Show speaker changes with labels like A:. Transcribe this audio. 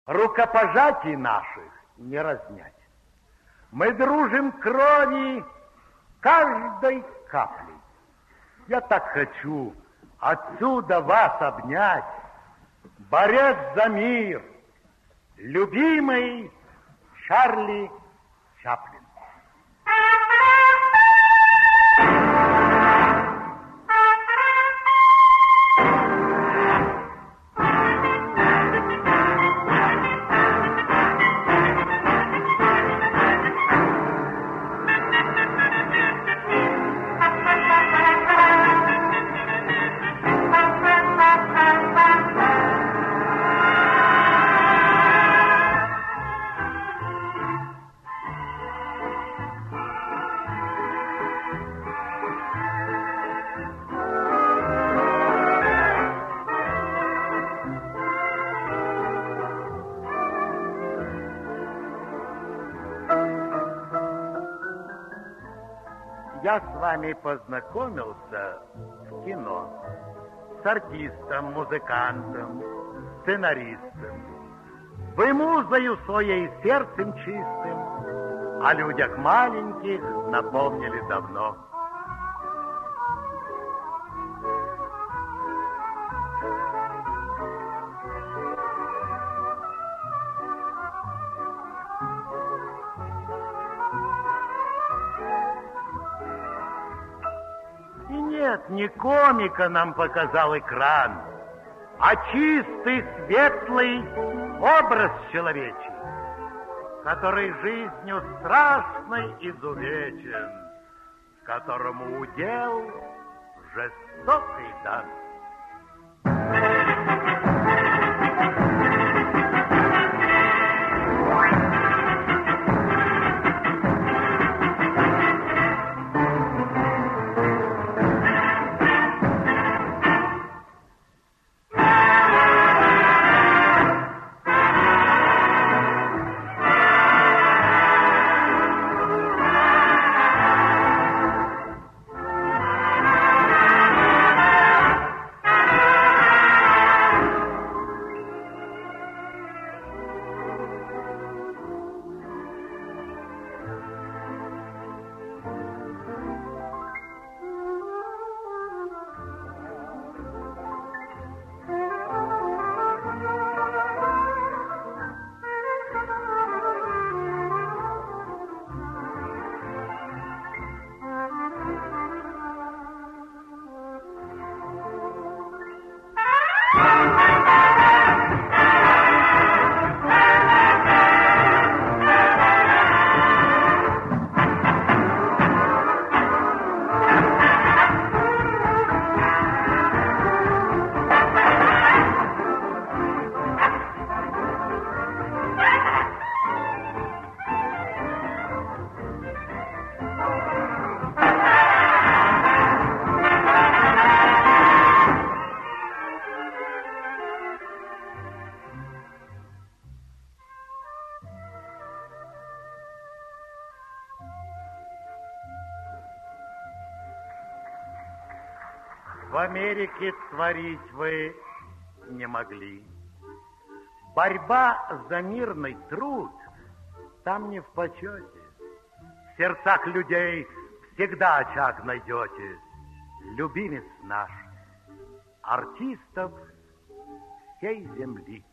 A: Рукопожатий наших не разнять. Мы дружим крови каждой каплей. Я так хочу отсюда вас обнять, борец за мир, любимый Чарли Чаплин. Я с вами познакомился в кино с артистом, музыкантом, сценаристом. Вы музою своей сердцем чистым о людях маленьких напомнили давно. Нет, не комика нам показал экран, а чистый, светлый образ человечий, который жизнью страшной изувечен, которому удел жестокий дан. В Америке творить вы не могли. Борьба за мирный труд там не в почете. В сердцах людей всегда очаг найдете. Любимец наш, артистов всей земли.